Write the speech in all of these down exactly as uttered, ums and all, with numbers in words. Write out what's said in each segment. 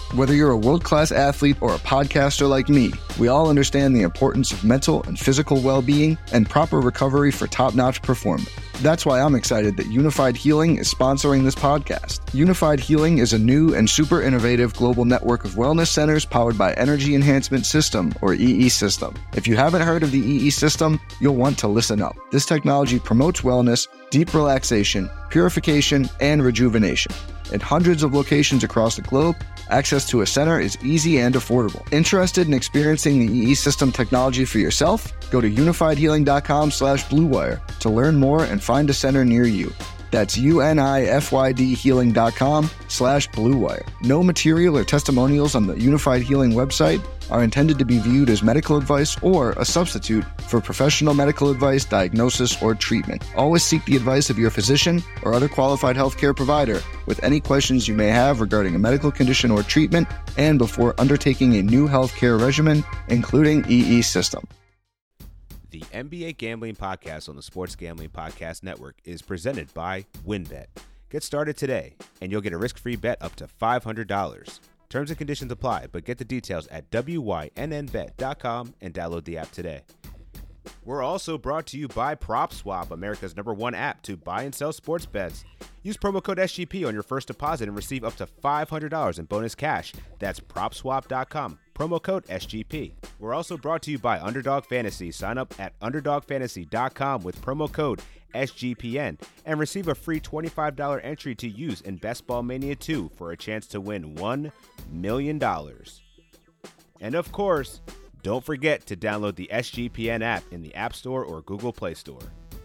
Whether you're a world-class athlete or a podcaster like me, we all understand the importance of mental and physical well-being and proper recovery for top-notch performance. That's why I'm excited that Unified Healing is sponsoring this podcast. Unified Healing is a new and super innovative global network of wellness centers powered by Energy Enhancement System, or E E System. If you haven't heard of the E E System, you'll want to listen up. This technology promotes wellness, deep relaxation, purification, and rejuvenation. In hundreds of locations across the globe, access to a center is easy and affordable. Interested in experiencing the E E System technology for yourself? Go to unifiedhealing.com slash bluewire to learn more and find a center near you. That's U-N-I-F-Y-D healing.com slash bluewire. No material or testimonials on the Unified Healing website are intended to be viewed as medical advice or a substitute for professional medical advice, diagnosis, or treatment. Always seek the advice of your physician or other qualified healthcare provider with any questions you may have regarding a medical condition or treatment and before undertaking a new healthcare regimen, including E E System. The N B A Gambling Podcast on the Sports Gambling Podcast Network is presented by WynnBET. Get started today, and you'll get a risk-free bet up to five hundred dollars. Terms and conditions apply, but get the details at W Y N N bet dot com and download the app today. We're also brought to you by PropSwap, America's number one app to buy and sell sports bets. Use promo code S G P on your first deposit and receive up to five hundred dollars in bonus cash. That's prop swap dot com. Promo code S G P. We're also brought to you by Underdog Fantasy. Sign up at underdog fantasy dot com with promo code S G P N and receive a free twenty-five dollars entry to use in Best Ball Mania two for a chance to win one million dollars. And of course, don't forget to download the S G P N app in the App Store or Google Play Store.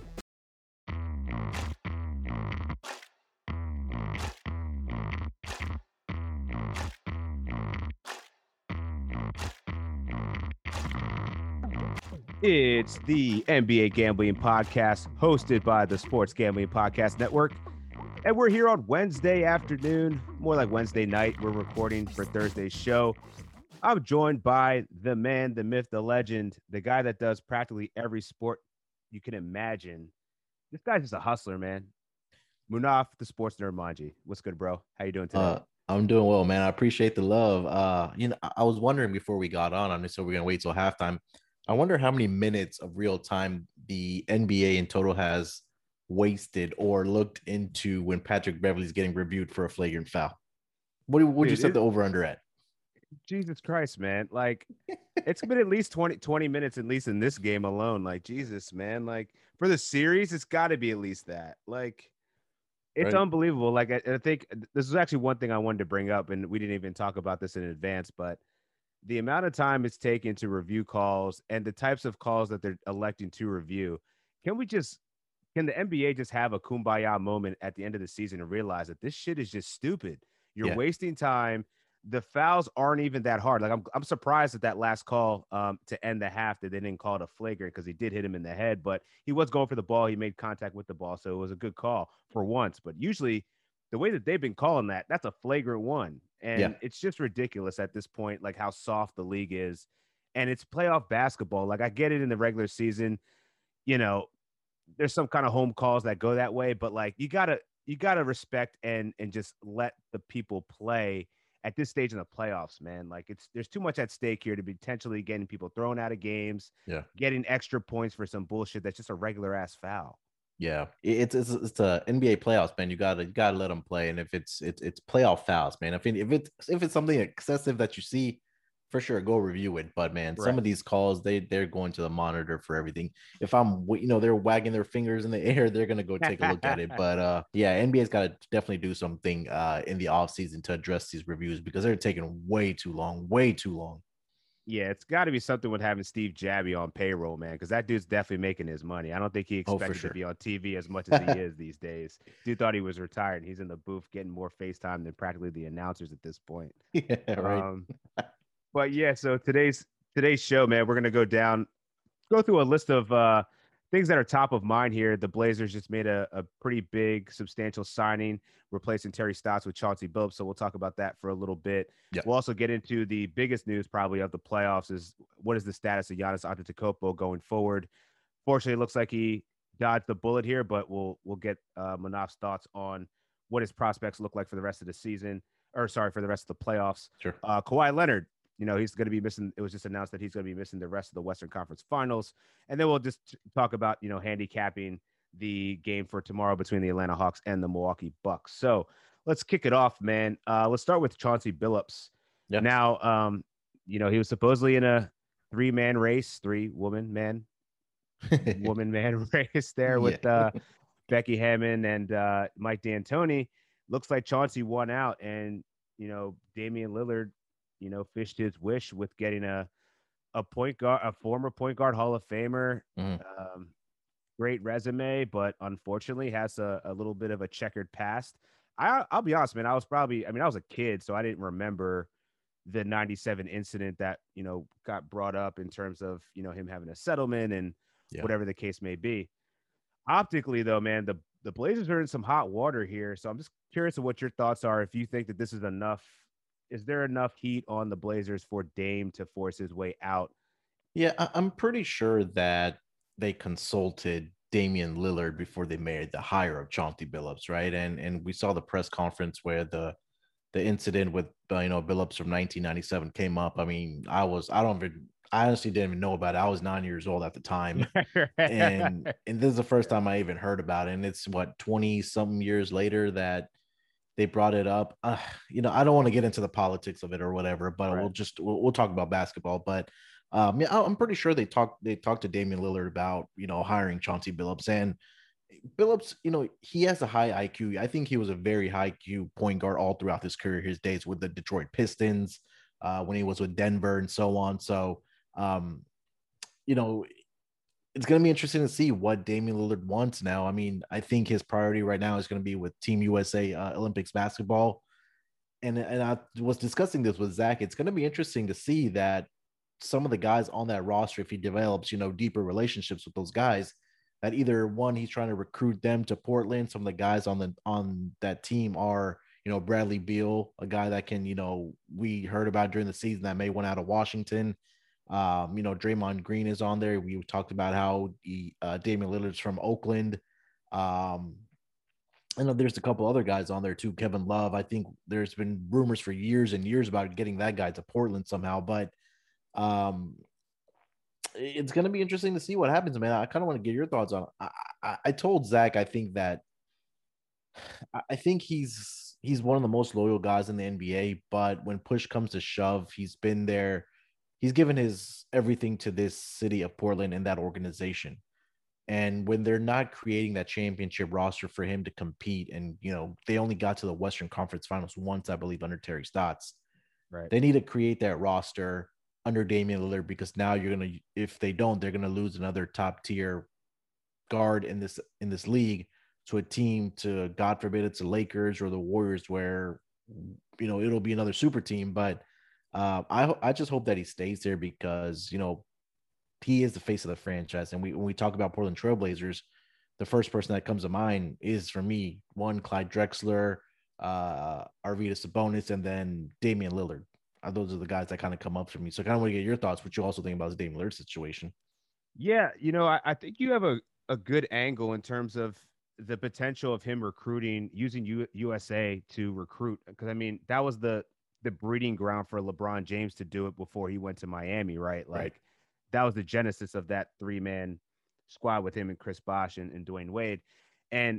It's the N B A Gambling Podcast, hosted by the Sports Gambling Podcast Network. And we're here on Wednesday afternoon, more like Wednesday night. We're recording for Thursday's show. I'm joined by the man, the myth, the legend, the guy that does practically every sport you can imagine. This guy's just a hustler, man. Munaf, the sports nerd Manji. What's good, bro? How you doing today? Uh, I'm doing well, man. I appreciate the love. Uh, you know, I was wondering before we got on, on so we're gonna wait till halftime. I wonder how many minutes of real time the N B A in total has wasted or looked into when Patrick Beverley's getting reviewed for a flagrant foul. What would you set the over under at? Jesus Christ, man. Like, it's been at least twenty, twenty minutes, at least in this game alone. Like, Jesus, man. Like, for the series, it's got to be at least that. Like, it's right. Unbelievable. Like, I, I think this is actually one thing I wanted to bring up, and we didn't even talk about this in advance, but the amount of time it's taken to review calls and the types of calls that they're electing to review. Can we just, can the N B A just have a kumbaya moment at the end of the season and realize that this shit is just stupid? You're yeah. wasting time. The fouls aren't even that hard. Like, I'm I'm surprised at that last call um, to end the half that they didn't call it a flagrant because he did hit him in the head, but he was going for the ball. He made contact with the ball, so it was a good call for once. But usually the way that they've been calling that, that's a flagrant one. And yeah. it's just ridiculous at this point, like how soft the league is. And it's playoff basketball. Like, I get it in the regular season, you know, there's some kind of home calls that go that way, but like, you gotta, you gotta respect and, and just let the people play at this stage in the playoffs, man. Like, it's, there's too much at stake here to be potentially getting people thrown out of games, yeah, getting extra points for some bullshit that's just a regular ass foul. Yeah, it's it's it's a N B A playoffs, man. You gotta you gotta let them play, and if it's it's it's playoff fouls, man. If it, if it's if it's something excessive that you see, for sure, go review it. But man, right. some of these calls, they they're going to the monitor for everything. If I'm, you know, they're wagging their fingers in the air, they're gonna go take a look at it. But uh, yeah, N B A's got to definitely do something uh in the off season to address these reviews because they're taking way too long, way too long. Yeah, it's got to be something with having Steve Jabby on payroll, man, because that dude's definitely making his money. I don't think he expected oh, sure. to be on T V as much as he is these days. Dude thought he was retired, and he's in the booth getting more FaceTime than practically the announcers at this point. Yeah, right. Um, but yeah, so today's today's show, man, we're gonna go down, go through a list of uh, things that are top of mind here. The Blazers just made a, a pretty big, substantial signing, replacing Terry Stotts with Chauncey Billups. So we'll talk about that for a little bit. Yep. We'll also get into the biggest news probably of the playoffs is what is the status of Giannis Antetokounmpo going forward. Fortunately, it looks like he dodged the bullet here, but we'll we'll get uh, Manaf's thoughts on what his prospects look like for the rest of the season. or sorry, for the rest of the playoffs. Sure. Uh, Kawhi Leonard, you know, he's going to be missing. It was just announced that he's going to be missing the rest of the Western Conference Finals. And then we'll just talk about, you know, handicapping the game for tomorrow between the Atlanta Hawks and the Milwaukee Bucks. So let's kick it off, man. Uh, let's start with Chauncey Billups. Yeah. Now, um, you know, he was supposedly in a three-man race, three-woman man, woman-man race there with yeah. uh, Becky Hammon and uh, Mike D'Antoni. Looks like Chauncey won out, and, you know, Damian Lillard, you know, fished his wish with getting a a point guard, a former point guard Hall of Famer. Mm. Um, great resume, but unfortunately has a, a little bit of a checkered past. I, I'll be honest, man. I was probably, I mean, I was a kid, so I didn't remember the ninety-seven incident that, you know, got brought up in terms of, you know, him having a settlement and yeah. whatever the case may be. Optically, though, man, the, the Blazers are in some hot water here. So I'm just curious of what your thoughts are. If you think that this is enough, is there enough heat on the Blazers for Dame to force his way out? Yeah, I'm pretty sure that they consulted Damian Lillard before they made the hire of Chauncey Billups, right? And and we saw the press conference where the the incident with uh, you know Billups from nineteen ninety-seven came up. I mean, I was I don't even I honestly didn't even know about it. I was nine years old at the time, and and this is the first time I even heard about it. And it's what twenty something years later that they brought it up. Uh, you know, I don't want to get into the politics of it or whatever, but right. we'll just we'll, we'll talk about basketball. But Um, yeah, I'm pretty sure they talked they talked to Damian Lillard about, you know, hiring Chauncey Billups. And Billups, you know, he has a high I Q. I think he was a very high I Q point guard all throughout his career, his days with the Detroit Pistons, uh, when he was with Denver and so on. So, um, you know, it's going to be interesting to see what Damian Lillard wants now. I mean, I think his priority right now is going to be with Team U S A uh, Olympics basketball. And, and I was discussing this with Zach. It's going to be interesting to see that some of the guys on that roster, if he develops, you know, deeper relationships with those guys, that either one, he's trying to recruit them to Portland. Some of the guys on the on that team are, you know, Bradley Beal, a guy that can, you know, we heard about during the season that may went out of Washington. Um, you know, Draymond Green is on there. We talked about how he, uh, Damian Lillard's from Oakland. Um, I know there's a couple other guys on there too. Kevin Love. I think there's been rumors for years and years about getting that guy to Portland somehow, but Um, it's going to be interesting to see what happens, man. I kind of want to get your thoughts on it. I, I, I told Zach, I think that I think he's he's one of the most loyal guys in the N B A, but when push comes to shove, he's been there. He's given his everything to this city of Portland and that organization. And when they're not creating that championship roster for him to compete, and, you know, they only got to the Western Conference Finals once, I believe, under Terry Stotts. Right. They need to create that roster under Damian Lillard, because now you're going to, if they don't, they're going to lose another top tier guard in this, in this league to a team, to, God forbid, it's the Lakers or the Warriors, where, you know, it'll be another super team. But uh, I, I just hope that he stays there, because, you know, he is the face of the franchise. And we, when we talk about Portland Trailblazers, the first person that comes to mind is, for me, one, Clyde Drexler, uh, Arvydas Sabonis, and then Damian Lillard. Those are the guys that kind of come up for me. So I kind of want to get your thoughts, what you also think about the Damian Lillard situation. Yeah, you know, I, I think you have a, a good angle in terms of the potential of him recruiting, using U, USA to recruit. Because, I mean, that was the the breeding ground for LeBron James to do it before he went to Miami, right? Like, right. That was the genesis of that three-man squad with him and Chris Bosh and, and Dwayne Wade. And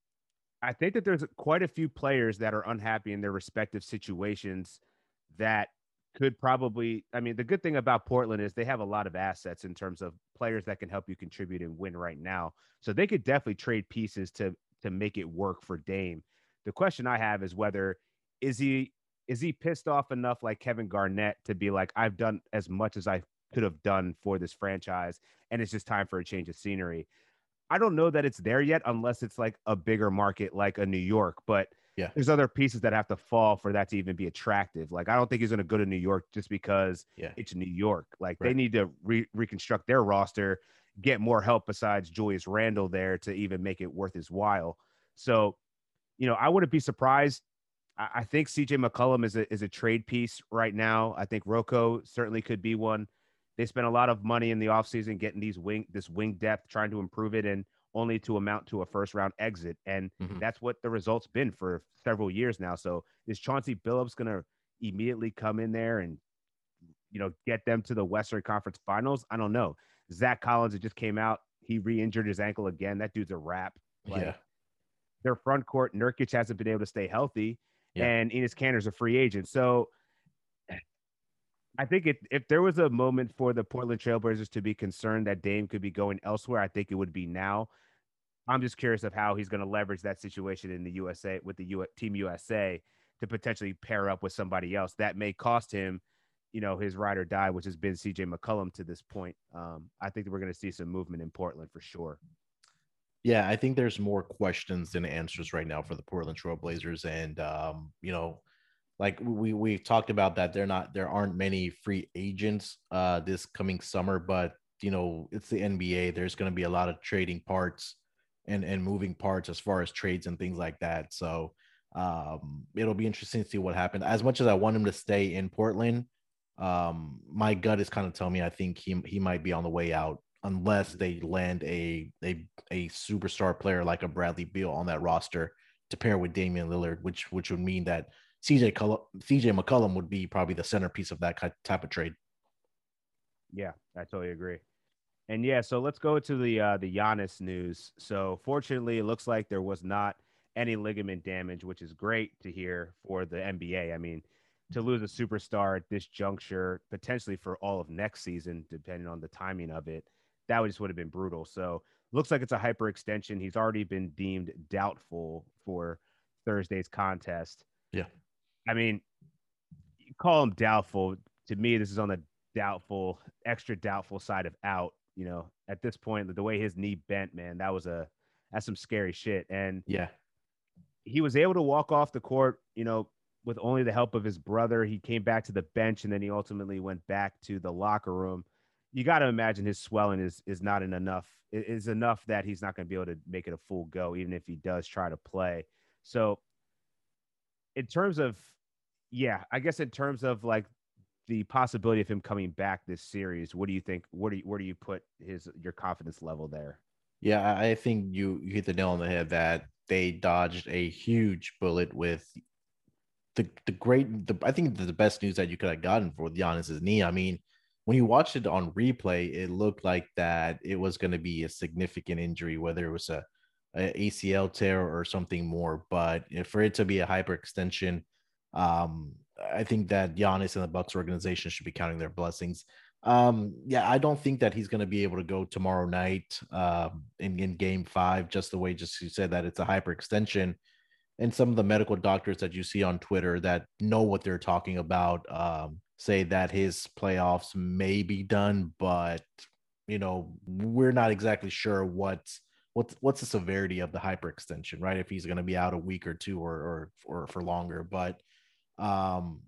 I think that there's quite a few players that are unhappy in their respective situations that could probably, I mean, the good thing about Portland is they have a lot of assets in terms of players that can help you contribute and win right now. So they could definitely trade pieces to to make it work for Dame. The question I have is whether is he is he pissed off enough, like Kevin Garnett, to be like, I've done as much as I could have done for this franchise, and it's just time for a change of scenery. I don't know that it's there yet, unless it's like a bigger market like a New York, but yeah, there's other pieces that have to fall for that to even be attractive. Like, I don't think he's going to go to New York just because yeah. it's New York. Like, right. They need to re- reconstruct their roster, get more help besides Julius Randle there to even make it worth his while. So, you know, I wouldn't be surprised. I, I think C J McCollum is a, is a trade piece right now. I think Rocco certainly could be one. They spent a lot of money in the offseason getting these wing, this wing depth, trying to improve it. And only to amount to a first round exit. And Mhm. that's what the result's been for several years now. So is Chauncey Billups going to immediately come in there and, you know, get them to the Western Conference Finals? I don't know. Zach Collins, it just came out. He re-injured his ankle again. That dude's a wrap. Like, Yeah. their front court, Nurkic hasn't been able to stay healthy, Yeah. and Enes Kanter's a free agent. So I think if, if there was a moment for the Portland Trailblazers to be concerned that Dame could be going elsewhere, I think it would be now. I'm just curious of how he's going to leverage that situation in the U S A with the U, Team U S A to potentially pair up with somebody else that may cost him, you know, his ride or die, which has been C J McCollum to this point. Um, I think that we're going to see some movement in Portland for sure. Yeah, I think there's more questions than answers right now for the Portland Trail Blazers. And, um, you know, like we we talked about that they're not there aren't many free agents uh, this coming summer, but, you know, it's the N B A. There's going to be a lot of trading parts and, and moving parts as far as trades and things like that. So um, it'll be interesting to see what happens. As much as I want him to stay in Portland, um, my gut is kind of telling me I think he, he might be on the way out unless they land a, a a superstar player like a Bradley Beal on that roster to pair with Damian Lillard, which which would mean that C J C J McCollum would be probably the centerpiece of that type of trade. Yeah, I totally agree. And yeah, so let's go to the uh, the Giannis news. So fortunately, it looks like there was not any ligament damage, which is great to hear for the N B A. I mean, to lose a superstar at this juncture, potentially for all of next season, depending on the timing of it, that would just would have been brutal. So looks like it's a hyperextension. He's already been deemed doubtful for Thursday's contest. Yeah. I mean, you call him doubtful. To me, this is on the doubtful, extra doubtful side of out. You know, at this point, the way his knee bent, man, that was a that's some scary shit. And yeah, he was able to walk off the court, you know, with only the help of his brother. He came back to the bench, and then he ultimately went back to the locker room. You got to imagine his swelling is is not in enough is enough that he's not going to be able to make it a full go, even if he does try to play. So, in terms of, yeah, I guess in terms of like the possibility of him coming back this series, what do you think? Where do you, where do you put his your confidence level there? Yeah, I think you, you hit the nail on the head that they dodged a huge bullet with the the great. The, I think the best news that you could have gotten for Giannis's knee. I mean, when you watched it on replay, it looked like that it was going to be a significant injury, whether it was a, a A C L tear or something more. But for it to be a hyperextension, um, I think that Giannis and the Bucks organization should be counting their blessings. Um, yeah, I don't think that he's going to be able to go tomorrow night um, in, in game five, just the way just you said that it's a hyperextension. And some of the medical doctors that you see on Twitter that know what they're talking about um, say that his playoffs may be done, but, you know, we're not exactly sure what's, what's, what's the severity of the hyperextension, right? If he's going to be out a week or two or, or, or for longer. But um,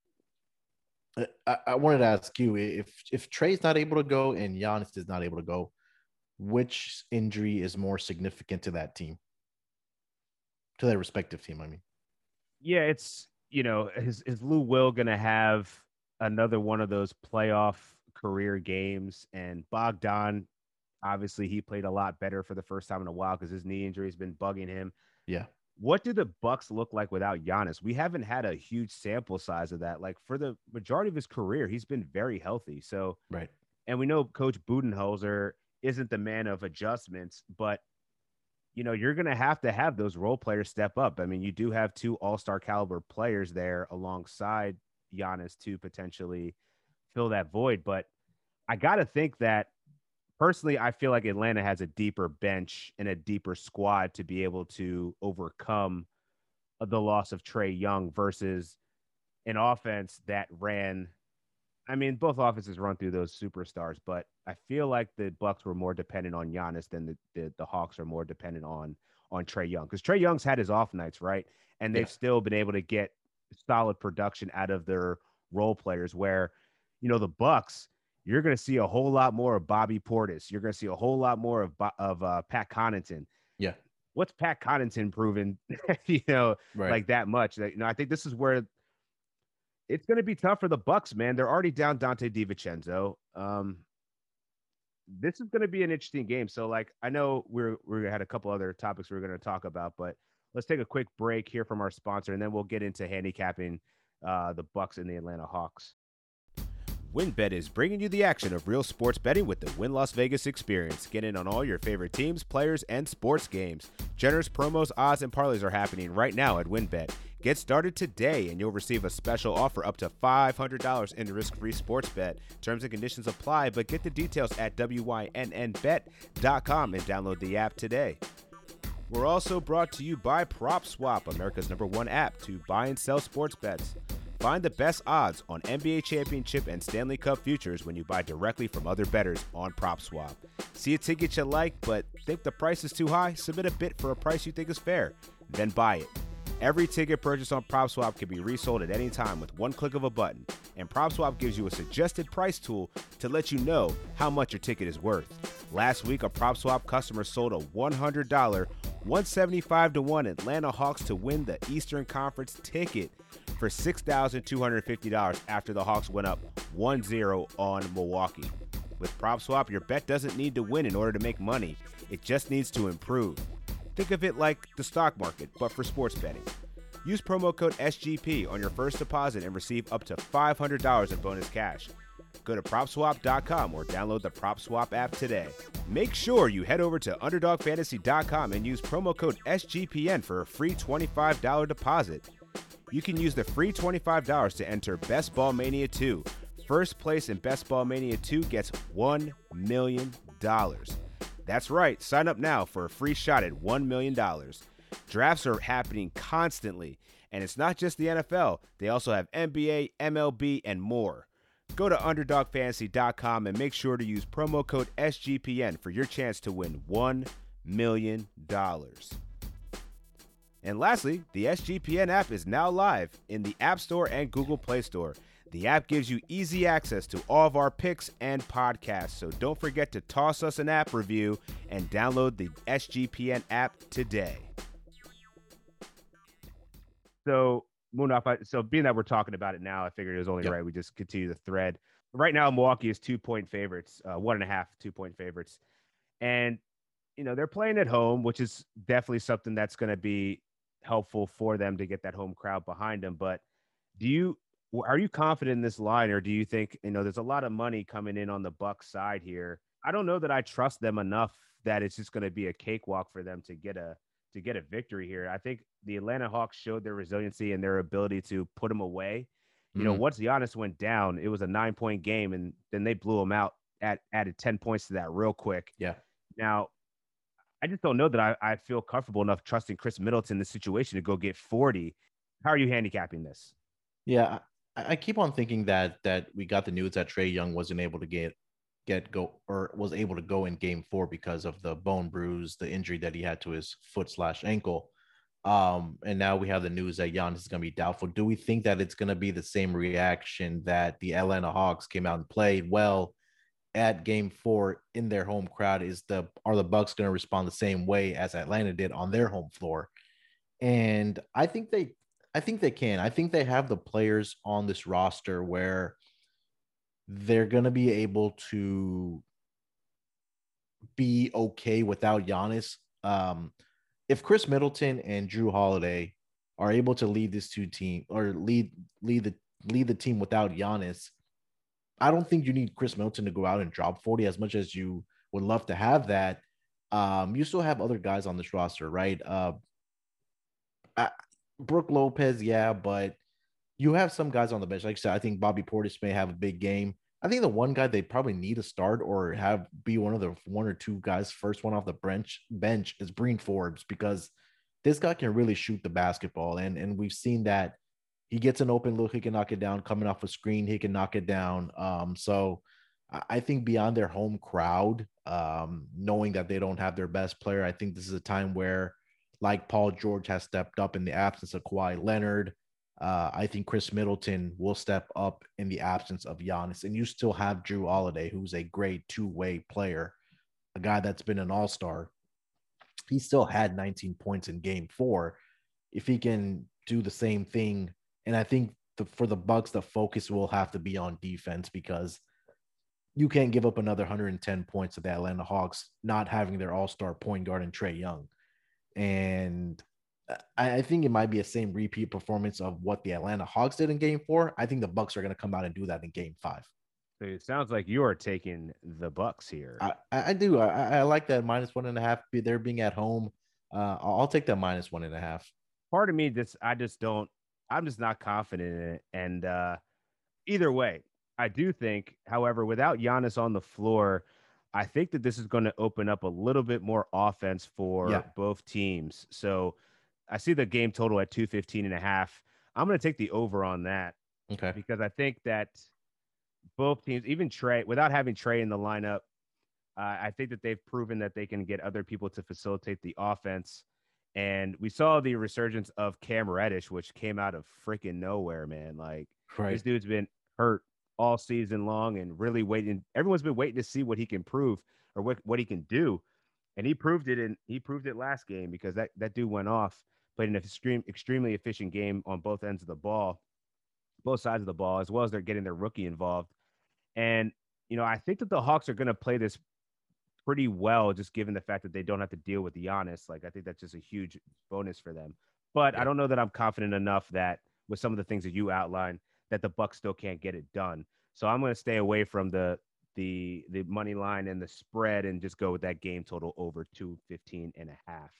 I, I wanted to ask you if if Trey's not able to go and Giannis is not able to go, which injury is more significant to that team, to their respective team? I mean, yeah, it's you know is is Lou Will gonna have another one of those playoff career games? And Bogdan, obviously, he played a lot better for the first time in a while because his knee injury has been bugging him. Yeah. What do the Bucks look like without Giannis? We haven't had a huge sample size of that. Like for the majority of his career, he's been very healthy. So, right. And we know Coach Budenholzer isn't the man of adjustments, but you know, you're going to have to have those role players step up. I mean, you do have two all-star caliber players there alongside Giannis to potentially fill that void. But I got to think that personally, I feel like Atlanta has a deeper bench and a deeper squad to be able to overcome the loss of Trae Young versus an offense that ran. I mean, both offenses run through those superstars, but I feel like the Bucks were more dependent on Giannis than the the, the Hawks are more dependent on on Trae Young, because Trae Young's had his off nights, right? And they've yeah. still been able to get solid production out of their role players. Where, you know, the Bucks, you're going to see a whole lot more of Bobby Portis. You're going to see a whole lot more of of uh, Pat Connaughton. Yeah. What's Pat Connaughton proven, you know, right. like that much? That, you know, I think this is where it's going to be tough for the Bucks, man. They're already down Dante DiVincenzo. Um, this is going to be an interesting game. So, like, I know we're we had a couple other topics we are going to talk about, but let's take a quick break here from our sponsor, and then we'll get into handicapping uh, the Bucks and the Atlanta Hawks. WynnBET is bringing you the action of real sports betting with the Wynn Las Vegas experience. Get in on all your favorite teams, players, and sports games. Generous promos, odds, and parlays are happening right now at WynnBET. Get started today and you'll receive a special offer up to five hundred dollars in risk-free sports bet. Terms and conditions apply, but get the details at W Y N N bet dot com and download the app today. We're also brought to you by PropSwap, America's number one app to buy and sell sports bets. Find the best odds on N B A championship and Stanley Cup futures when you buy directly from other bettors on PropSwap. See a ticket you like but think the price is too high? Submit a bid for a price you think is fair, then buy it. Every ticket purchased on PropSwap can be resold at any time with one click of a button, and PropSwap gives you a suggested price tool to let you know how much your ticket is worth. Last week, a PropSwap customer sold a one hundred dollars, one seventy-five to one Atlanta Hawks to win the Eastern Conference ticket for six thousand two hundred fifty dollars after the Hawks went up one zero on Milwaukee. With PropSwap, your bet doesn't need to win in order to make money. It just needs to improve. Think of it like the stock market, but for sports betting. Use promo code S G P on your first deposit and receive up to five hundred dollars in bonus cash. Go to prop swap dot com or download the PropSwap app today. Make sure you head over to underdog fantasy dot com and use promo code S G P N for a free twenty-five dollars deposit. You can use the free twenty-five dollars to enter Best Ball Mania two. First place in Best Ball Mania two gets one million dollars. That's right, sign up now for a free shot at one million dollars. Drafts are happening constantly, and it's not just the N F L. They also have N B A, M L B, and more. Go to underdog fantasy dot com and make sure to use promo code S G P N for your chance to win one million dollars. And lastly, the S G P N app is now live in the App Store and Google Play Store. The app gives you easy access to all of our picks and podcasts, so don't forget to toss us an app review and download the S G P N app today. So, Munaf, so being that we're talking about it now, I figured it was only yep. right we just continue the thread. Right now, Milwaukee is two-point favorites, uh, one and a half two-point favorites. And, you know, they're playing at home, which is definitely something that's going to be helpful for them to get that home crowd behind them. But do you are you confident in this line, or do you think, you know, there's a lot of money coming in on the Bucks side here? I don't know that I trust them enough that it's just going to be a cakewalk for them to get a to get a victory here. I think the Atlanta Hawks showed their resiliency and their ability to put them away. You mm-hmm. know, once Giannis went down, it was a nine point game, and then they blew him out, at added ten points to that real quick. Yeah. Now, I just don't know that I, I feel comfortable enough trusting Chris Middleton in this situation to go get forty. How are you handicapping this? Yeah, I, I keep on thinking that that we got the news that Trae Young wasn't able to get get go or was able to go in game four because of the bone bruise, the injury that he had to his foot slash ankle. Um, and now we have the news that Giannis is going to be doubtful. Do we think that it's going to be the same reaction that the Atlanta Hawks came out and played well at game four in their home crowd? Is the are the Bucks going to respond the same way as Atlanta did on their home floor? And I think they I think they can. I think they have the players on this roster where they're going to be able to be okay without Giannis. Um, if Chris Middleton and Jrue Holiday are able to lead this two team or lead lead the lead the team without Giannis, I don't think you need Chris Middleton to go out and drop forty as much as you would love to have that. Um, you still have other guys on this roster, right? Uh, I, Brook Lopez, yeah, but you have some guys on the bench. Like I said, I think Bobby Portis may have a big game. I think the one guy they probably need to start or have be one of the one or two guys first one off the bench bench is Breen Forbes, because this guy can really shoot the basketball. And, and we've seen that he gets an open look, he can knock it down. Coming off a screen, he can knock it down. Um, so I think beyond their home crowd, um, knowing that they don't have their best player, I think this is a time where, like Paul George has stepped up in the absence of Kawhi Leonard, uh, I think Chris Middleton will step up in the absence of Giannis. And you still have Jrue Holiday, who's a great two-way player, a guy that's been an all-star. He still had nineteen points in game four. If he can do the same thing, and I think the, for the Bucks, the focus will have to be on defense, because you can't give up another one hundred ten points to the Atlanta Hawks, not having their all-star point guard in Trae Young. And I, I think it might be a same repeat performance of what the Atlanta Hawks did in game four. I think the Bucks are going to come out and do that in game five. So it sounds like you are taking the Bucks here. I, I do. I, I like that minus one and a half. They're being at home. Uh, I'll take that minus one and a half. Part of me, this I just don't. I'm just not confident in it. And uh, either way, I do think, however, without Giannis on the floor, I think that this is going to open up a little bit more offense for yeah. both teams. So I see the game total at two fifteen and a half. I'm going to take the over on that. Okay. Because I think that both teams, even Trae, without having Trae in the lineup, uh, I think that they've proven that they can get other people to facilitate the offense. And we saw the resurgence of Cam Reddish, which came out of freaking nowhere, man. Like, right. This dude's been hurt all season long and really waiting. Everyone's been waiting to see what he can prove or what, what he can do. And he proved it in he proved it last game because that, that dude went off, played an extreme, extremely efficient game on both ends of the ball, both sides of the ball, as well as they're getting their rookie involved. And, you know, I think that the Hawks are going to play this pretty well, just given the fact that they don't have to deal with Giannis. Like, I think that's just a huge bonus for them. But yeah. I don't know that I'm confident enough that with some of the things that you outlined, that the Bucks still can't get it done. So I'm going to stay away from the the the money line and the spread and just go with that game total over two fifteen and a half.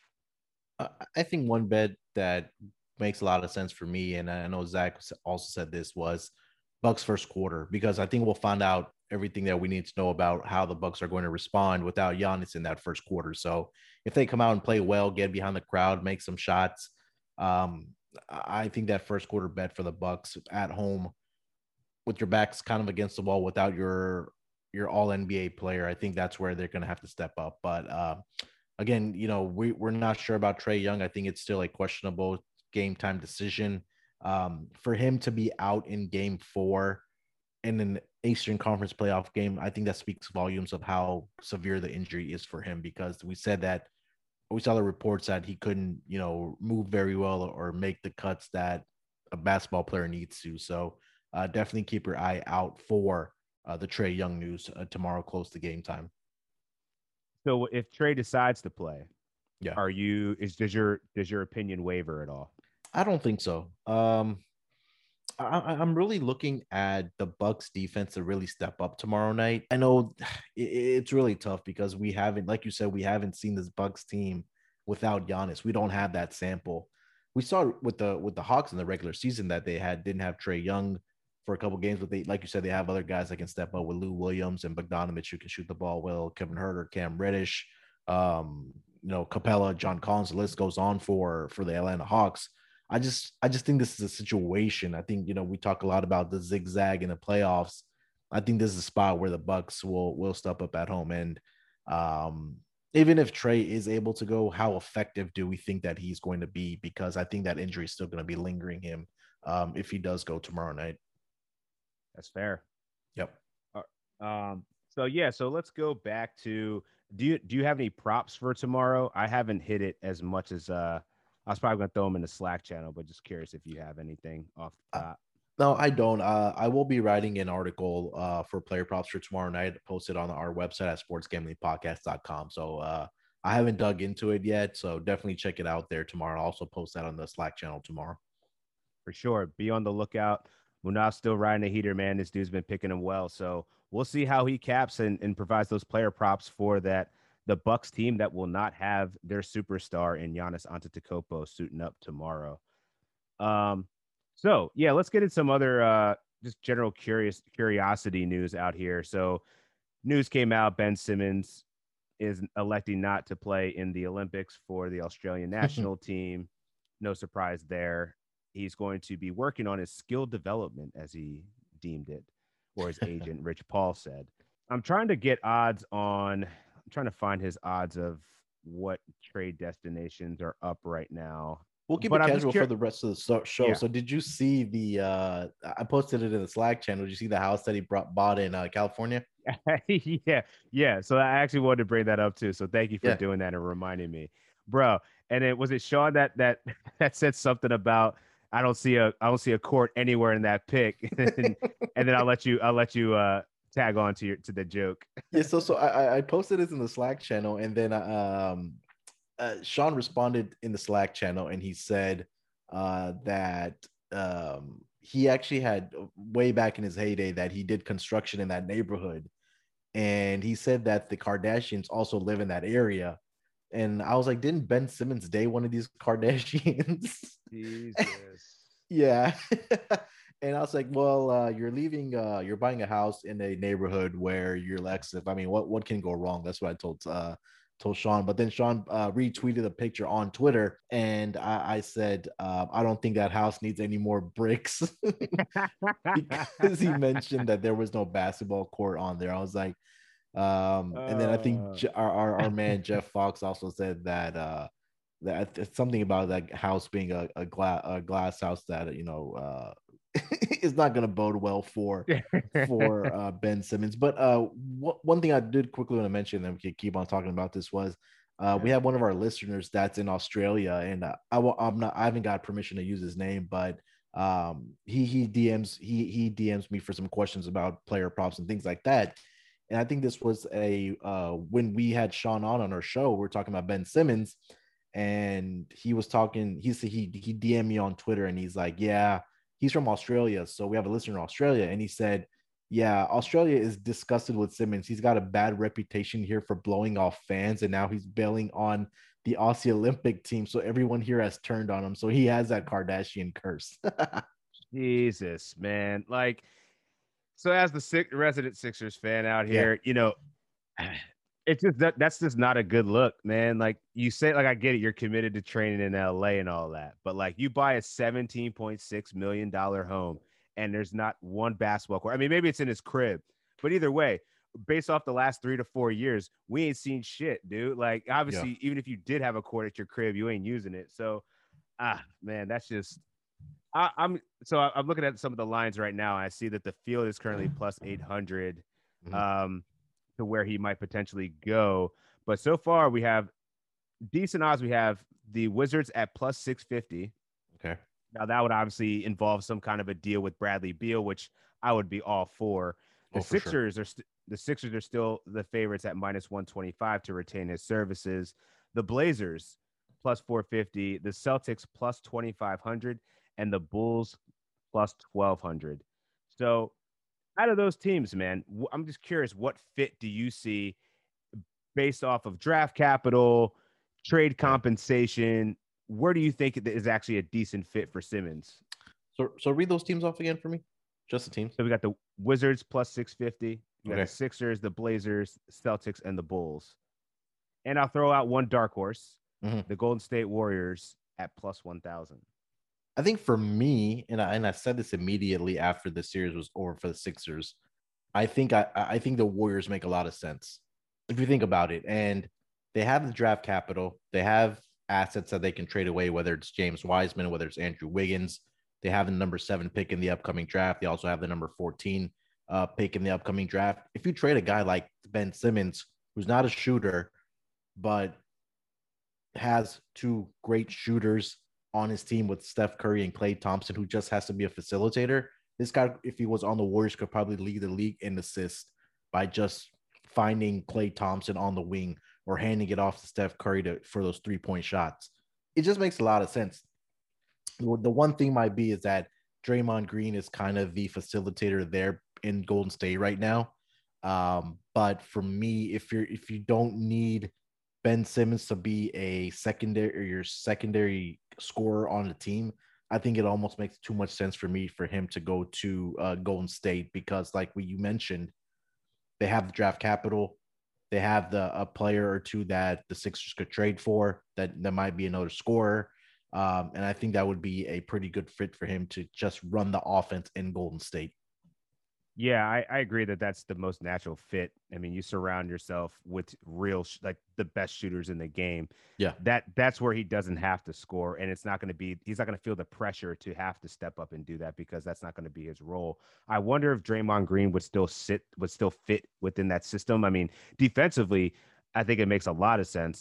Uh, I think one bet that makes a lot of sense for me, and I know Zach also said this, was Bucks first quarter, because I think we'll find out everything that we need to know about how the Bucks are going to respond without Giannis in that first quarter. So if they come out and play well, get behind the crowd, make some shots, um, I think that first quarter bet for the Bucks at home with your backs kind of against the wall without your your all N B A player, I think that's where they're going to have to step up. But uh, again, you know, we, we're not sure about Trae Young. I think it's still a questionable game time decision. Um, for him to be out in game four in an Eastern Conference playoff game, I think that speaks volumes of how severe the injury is for him, because we said that we saw the reports that he couldn't, you know, move very well or make the cuts that a basketball player needs to. So uh, definitely keep your eye out for uh, the Trae Young news uh, tomorrow, close to game time. So if Trae decides to play, yeah, are you, is, does your, does your opinion waver at all? I don't think so. Um, I, I'm really looking at the Bucks defense to really step up tomorrow night. I know it, it's really tough because we haven't, like you said, we haven't seen this Bucks team without Giannis. We don't have that sample. We saw with the with the Hawks in the regular season that they had didn't have Trae Young for a couple games, but they, like you said, they have other guys that can step up with Lou Williams and Bogdanovich who can shoot the ball well, Kevin Huerter, Cam Reddish, um, you know, Capella, John Collins. The list goes on for for the Atlanta Hawks. I just I just think this is a situation. I think, you know, we talk a lot about the zigzag in the playoffs. I think this is a spot where the Bucks will will step up at home. And um, even if Trae is able to go, how effective do we think that he's going to be? Because I think that injury is still going to be lingering him um, if he does go tomorrow night. That's fair. Yep. Uh, um, so yeah, so let's go back to, do you do you have any props for tomorrow? I haven't hit it as much as uh I was probably going to throw them in the Slack channel, but just curious if you have anything off the top. Uh, no, I don't. Uh, I will be writing an article uh, for player props for tomorrow night, posted on our website at sports gambling podcast dot com. So uh, I haven't dug into it yet, so definitely check it out there tomorrow. I'll also post that on the Slack channel tomorrow. For sure. Be on the lookout. Munaf's still riding a heater, man. This dude's been picking him well. So we'll see how he caps and, and provides those player props for that. The Bucks team that will not have their superstar in Giannis Antetokounmpo suiting up tomorrow. Um, so yeah, let's get into some other uh, just general curious curiosity news out here. So news came out: Ben Simmons is electing not to play in the Olympics for the Australian national team. No surprise there. He's going to be working on his skill development, as he deemed it, or his agent Rich Paul said. I'm trying to get odds on. I'm trying to find his odds of what trade destinations are up right now. We'll keep but it casual cur- for the rest of the show. Yeah. So did you see the, uh, I posted it in the Slack channel. Did you see the house that he brought, bought in uh, California? yeah. Yeah. So I actually wanted to bring that up too. So thank you for yeah. doing that and reminding me, bro. And it was it Sean that, that, that said something about, I don't see a, I don't see a court anywhere in that pick. and, and then I'll let you, I'll let you, uh, tag on to your to the joke. Yeah, so so I I posted this in the Slack channel, and then um uh, Sean responded in the Slack channel, and he said uh that um he actually had way back in his heyday that he did construction in that neighborhood, and he said that the Kardashians also live in that area. And I was like, didn't Ben Simmons date one of these Kardashians? Jesus. Yeah. And I was like, well, uh, you're leaving, uh, you're buying a house in a neighborhood where you're Lexus. I mean, what what can go wrong? That's what I told uh told Sean. But then Sean uh, retweeted a picture on Twitter, and I, I said, uh, I don't think that house needs any more bricks because he mentioned that there was no basketball court on there. I was like, um, and then I think Uh. our, our our man Jeff Fox also said that uh that it's something about that house being a, a glass a glass house that you know uh is not going to bode well for for uh, Ben Simmons. But uh, wh- one thing I did quickly want to mention, and we can keep on talking about this, was uh, yeah. we have one of our listeners that's in Australia, and uh, I w- I'm not I haven't got permission to use his name, but um, he he D Ms he he D Ms me for some questions about player props and things like that. And I think this was a uh, when we had Sean on on our show, we we're talking about Ben Simmons, and he was talking. He said he he D M'd me on Twitter, and he's like, yeah. He's from Australia, so we have a listener in Australia, and he said, yeah, Australia is disgusted with Simmons. He's got a bad reputation here for blowing off fans, and now he's bailing on the Aussie Olympic team, so everyone here has turned on him. So he has that Kardashian curse. Jesus, man. Like, so as the sick, resident Sixers fan out here, yeah. you know, it's just that that's just not a good look, man. Like you say, like I get it, you're committed to training in L A and all that, but like you buy a seventeen point six million dollar home and there's not one basketball court. I mean, maybe it's in his crib, but either way, based off the last three to four years, we ain't seen shit, dude. Like obviously, yeah. even if you did have a court at your crib, you ain't using it. So, ah, man, that's just. I, I'm so I'm looking at some of the lines right now. And I see that the field is currently plus eight hundred. Mm-hmm. Um, to where he might potentially go. But so far we have decent odds. We have the Wizards at plus six fifty. Okay. Now that would obviously involve some kind of a deal with Bradley Beal, which I would be all for. The oh, for Sixers sure. are st- the Sixers are still the favorites at minus one twenty-five to retain his services. The Blazers plus four fifty, the Celtics plus twenty-five hundred, and the Bulls plus twelve hundred. So out of those teams, man, I'm just curious, what fit do you see based off of draft capital, trade compensation? Where do you think it is actually a decent fit for Simmons? So, so read those teams off again for me. Just the teams. So we got the Wizards plus six fifty. We got okay. the Sixers, the Blazers, Celtics, and the Bulls. And I'll throw out one dark horse, mm-hmm. the Golden State Warriors at plus one thousand. I think for me, and I, and I said this immediately after the series was over for the Sixers, I think I, I think the Warriors make a lot of sense if you think about it. And they have the draft capital. They have assets that they can trade away, whether it's James Wiseman, whether it's Andrew Wiggins. They have the number seven pick in the upcoming draft. They also have the number fourteen uh, pick in the upcoming draft. If you trade a guy like Ben Simmons, who's not a shooter, but has two great shooters on his team with Steph Curry and Klay Thompson, who just has to be a facilitator. This guy, if he was on the Warriors, could probably lead the league in assists by just finding Klay Thompson on the wing or handing it off to Steph Curry to, for those three-point shots. It just makes a lot of sense. The one thing might be is that Draymond Green is kind of the facilitator there in Golden State right now. Um, but for me, if you're if you don't need Ben Simmons to be a secondary or your secondary scorer on the team, I think it almost makes too much sense for me for him to go to uh, Golden State because, like what you mentioned, they have the draft capital, they have the a player or two that the Sixers could trade for that that might be another scorer, um, and I think that would be a pretty good fit for him to just run the offense in Golden State. Yeah, I, I agree that that's the most natural fit. I mean, you surround yourself with real, sh- like the best shooters in the game. Yeah, that that's where he doesn't have to score, and it's not going to be. He's not going to feel the pressure to have to step up and do that because that's not going to be his role. I wonder if Draymond Green would still sit, would still fit within that system. I mean, defensively, I think it makes a lot of sense.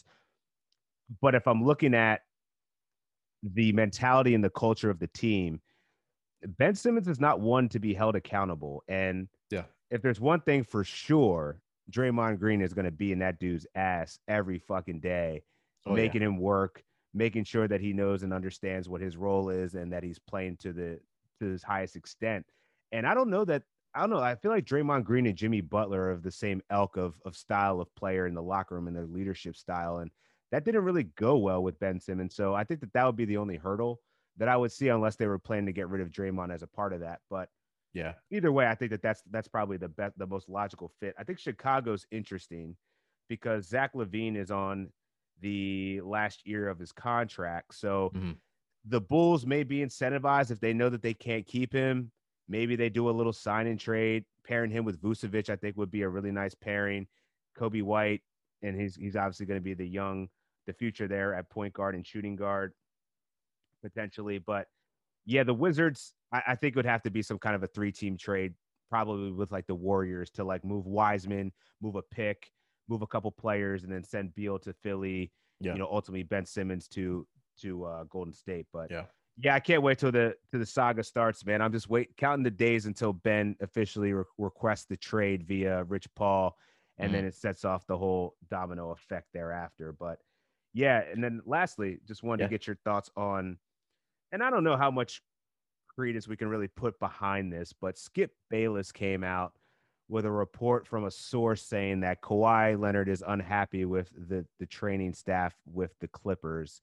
But if I'm looking at the mentality and the culture of the team, Ben Simmons is not one to be held accountable. And yeah, if there's one thing for sure, Draymond Green is going to be in that dude's ass every fucking day, oh yeah, making him work, making sure that he knows and understands what his role is and that he's playing to the to his highest extent. And I don't know that I don't know. I feel like Draymond Green and Jimmy Butler are of the same elk of of style of player in the locker room and their leadership style, and that didn't really go well with Ben Simmons. So I think that that would be the only hurdle that I would see unless they were planning to get rid of Draymond as a part of that. But yeah, either way, I think that that's that's probably the best, the most logical fit. I think Chicago's interesting because Zach LaVine is on the last year of his contract, so mm-hmm. the Bulls may be incentivized if they know that they can't keep him. Maybe they do a little sign and trade, pairing him with Vucevic. I think would be a really nice pairing. Kobe White, and he's he's obviously going to be the young, the future there at point guard and shooting guard potentially. But yeah, the Wizards, I, I think would have to be some kind of a three team trade, probably with like the Warriors to like move Wiseman, move a pick, move a couple players, and then send Beal to Philly. yeah, You know, ultimately Ben Simmons to to uh, Golden State. But yeah. yeah, I can't wait till the till the saga starts, man. I'm just wait counting the days until Ben officially re- requests the trade via Rich Paul, and Mm-hmm. then it sets off the whole domino effect thereafter. But yeah, and then lastly, just wanted Yeah. to get your thoughts on, and I don't know how much credence we can really put behind this, but Skip Bayless came out with a report from a source saying that Kawhi Leonard is unhappy with the the training staff with the Clippers.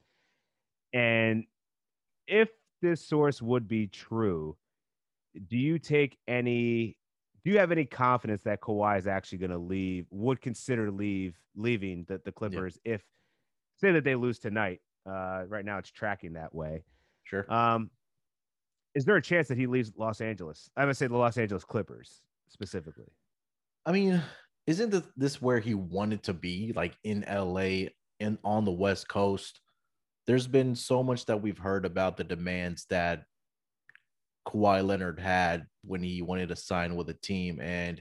And if this source would be true, do you take any do you have any confidence that Kawhi is actually going to leave, would consider leave leaving the, the Yeah. Clippers if say that they lose tonight? Uh, right now it's tracking that way. Sure. Um, is there a chance that he leaves Los Angeles? I'm gonna say the Los Angeles Clippers specifically. I mean, isn't this, this where he wanted to be, like in L A and on the West Coast? There's been so much that we've heard about the demands that Kawhi Leonard had when he wanted to sign with a team, and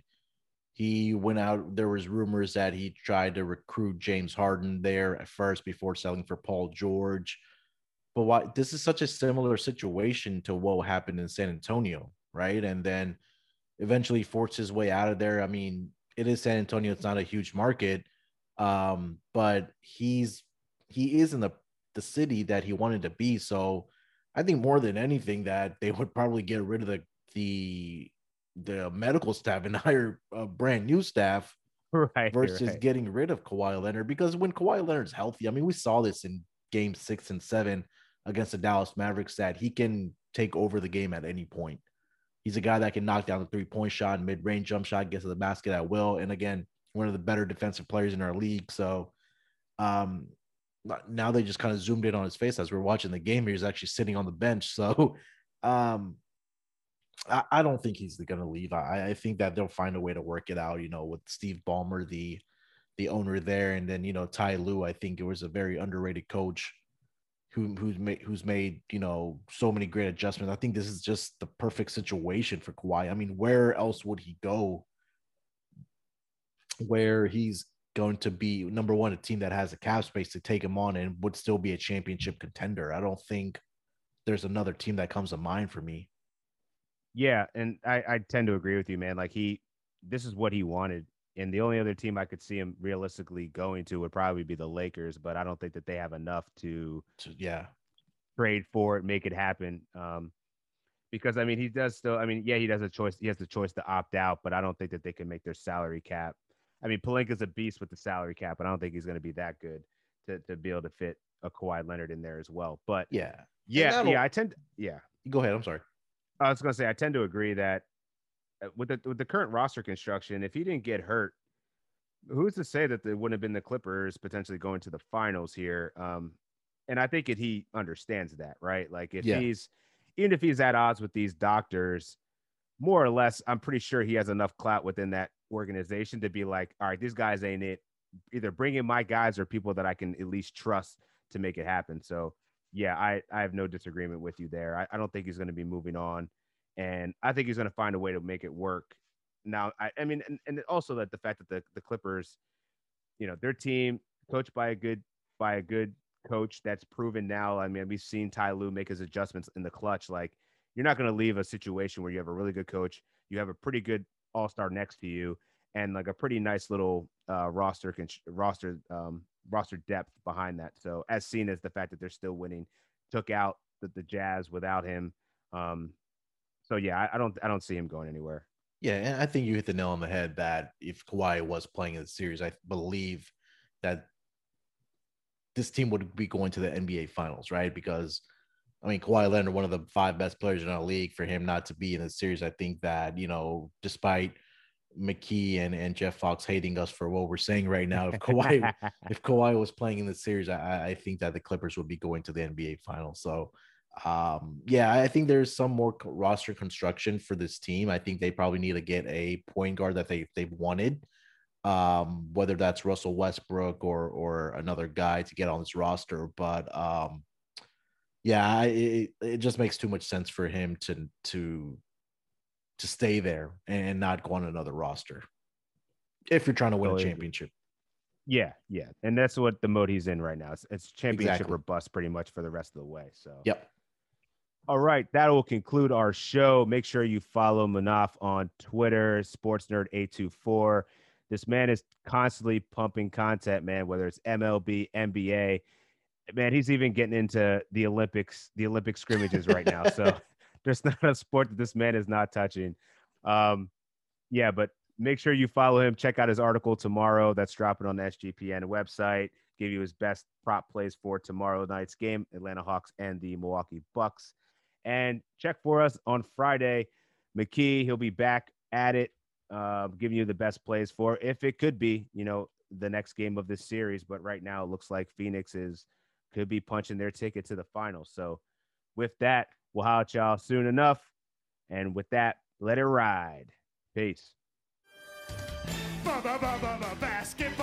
he went out. There was rumors that he tried to recruit James Harden there at first before selling for Paul George. But why this is such a similar situation to what happened in San Antonio, right? And then eventually forced his way out of there. I mean, it is San Antonio; it's not a huge market, um, but he's he is in the the city that he wanted to be. So I think more than anything that they would probably get rid of the the the medical staff and hire a brand new staff Right. versus right. getting rid of Kawhi Leonard. Because when Kawhi Leonard's healthy, I mean, we saw this in game six and seven against the Dallas Mavericks that he can take over the game at any point. He's a guy that can knock down the three-point shot, mid-range jump shot, gets to the basket at will. And again, one of the better defensive players in our league. So um, now they just kind of zoomed in on his face as we're watching the game. He was actually sitting on the bench. So um, I, I don't think he's going to leave. I, I think that they'll find a way to work it out, you know, with Steve Ballmer, the the owner there. And then, you know, Ty Lue, I think it was a very underrated coach who who's made who's made you know so many great adjustments. I think this is just the perfect situation for Kawhi. I mean, where else would he go where he's going to be number one, a team that has a cap space to take him on and would still be a championship contender? I don't think there's another team that comes to mind for me. Yeah, and I, I tend to agree with you, man. Like he, this is what he wanted, and the only other team I could see him realistically going to would probably be the Lakers. But I don't think that they have enough to So, yeah, trade for it, make it happen. Um, because I mean, he does still. I mean, yeah, he does a choice. He has the choice to opt out, but I don't think that they can make their salary cap. I mean, Pelinka's a beast with the salary cap, but I don't think he's going to be that good to to be able to fit a Kawhi Leonard in there as well. But yeah, yeah, I yeah, I tend, to, yeah. Go ahead. I'm sorry. I was going to say I tend to agree that with the with the current roster construction, if he didn't get hurt, who's to say that there wouldn't have been the Clippers potentially going to the finals here? Um, and I think it, he understands that, right? Like if yeah. he's even if he's at odds with these doctors, more or less, I'm pretty sure he has enough clout within that organization to be like, all right, these guys ain't it. Either bring in my guys or people that I can at least trust to make it happen. So yeah, I, I have no disagreement with you there. I, I don't think he's going to be moving on. And I think he's going to find a way to make it work. Now, I, I mean, and, and also that the fact that the, the Clippers, you know, their team coached by a good by a good coach that's proven now. I mean, we've seen Ty Lue make his adjustments in the clutch. Like you're not going to leave a situation where you have a really good coach, you have a pretty good all-star next to you, and like a pretty nice little uh, roster roster um, roster depth behind that. So as seen as the fact that they're still winning, took out the, the Jazz without him. Um, so yeah, I, I don't I don't see him going anywhere. Yeah, and I think you hit the nail on the head that if Kawhi was playing in the series, I believe that this team would be going to the N B A Finals, right? Because I mean, Kawhi Leonard, one of the five best players in our league, for him not to be in the series, I think that, you know, despite McKee and, and Jeff Fox hating us for what we're saying right now, if Kawhi if Kawhi was playing in the series, I, I think that the Clippers would be going to the N B A Finals. So um yeah, I think there's some more roster construction for this team. I think they probably need to get a point guard that they they've wanted, um whether that's Russell Westbrook or or another guy to get on this roster. But um yeah, it, it just makes too much sense for him to to to stay there and not go on another roster if you're trying to win totally. a championship. Yeah, yeah, and that's what the mode he's in right now. It's, it's championship exactly. or bust pretty much for the rest of the way. So yep. All right, that will conclude our show. Make sure you follow Manaf on Twitter, SportsNerd eight two four. This man is constantly pumping content, man, whether it's M L B, N B A. Man, he's even getting into the Olympics, the Olympic scrimmages right now. So there's not a sport that this man is not touching. Um, yeah, but make sure you follow him. Check out his article tomorrow that's dropping on the S G P N website. Give you his best prop plays for tomorrow night's game, Atlanta Hawks and the Milwaukee Bucks. And check for us on Friday. McKee, he'll be back at it, uh, giving you the best plays for if it could be, you know, the next game of this series. But right now it looks like Phoenix is could be punching their ticket to the finals. So with that, we'll holler at y'all soon enough. And with that, let it ride. Peace. Basketball.